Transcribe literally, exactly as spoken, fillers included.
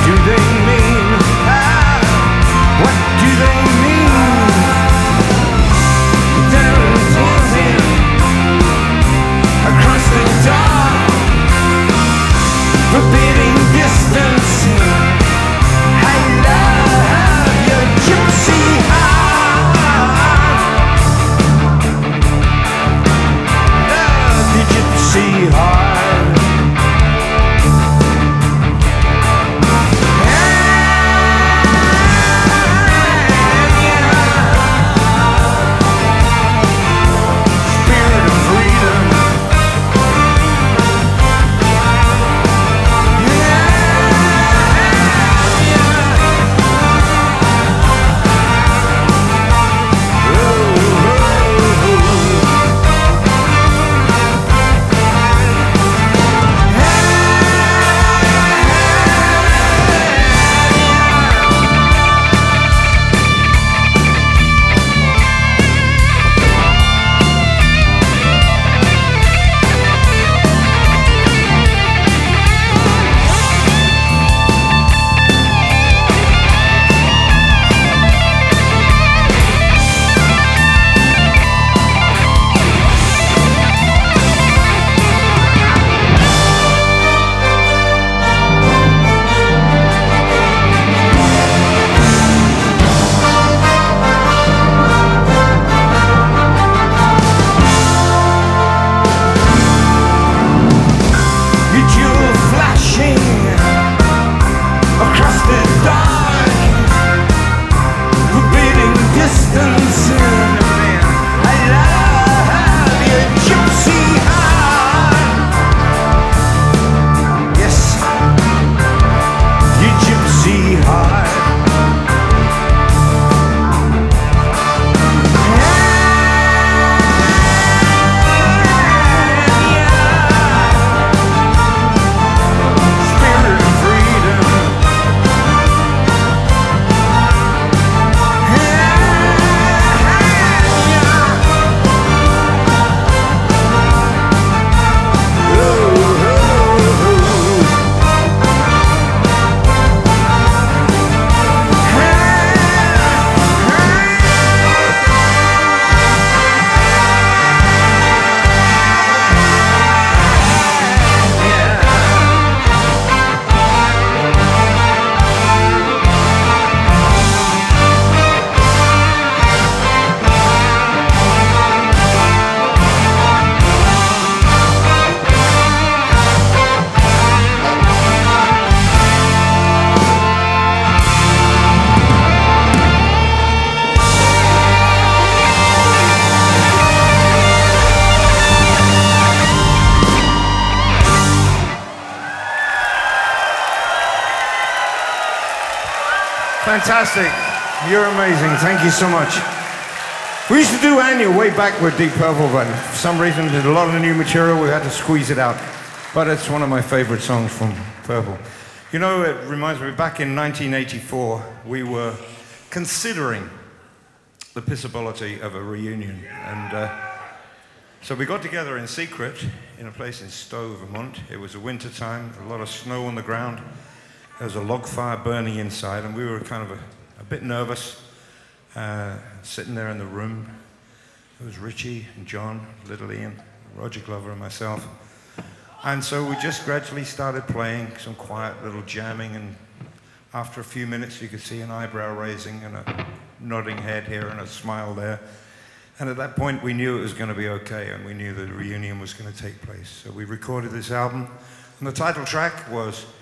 do they mean? Ah, what do they mean? Down dancing across the dark, forbidding distance. I love your gypsy heart. Love the gypsy heart. Fantastic. You're amazing. Thank you so much. We used to do annual way back with Deep Purple, but for some reason there's a lot of new material. We had to squeeze it out. But it's one of my favorite songs from Purple. You know, it reminds me, back in nineteen eighty-four, we were considering the possibility of a reunion. And uh, so we got together in secret in a place in Stowe, Vermont. It was a winter time, a lot of snow on the ground. There was a log fire burning inside, and we were kind of a, a bit nervous, uh, sitting there in the room. It was Richie and John, Little Ian, Roger Glover and myself. And so we just gradually started playing some quiet little jamming, and after a few minutes you could see an eyebrow raising and a nodding head here and a smile there. And at that point we knew it was going to be okay, and we knew the reunion was going to take place. So we recorded this album, and the title track was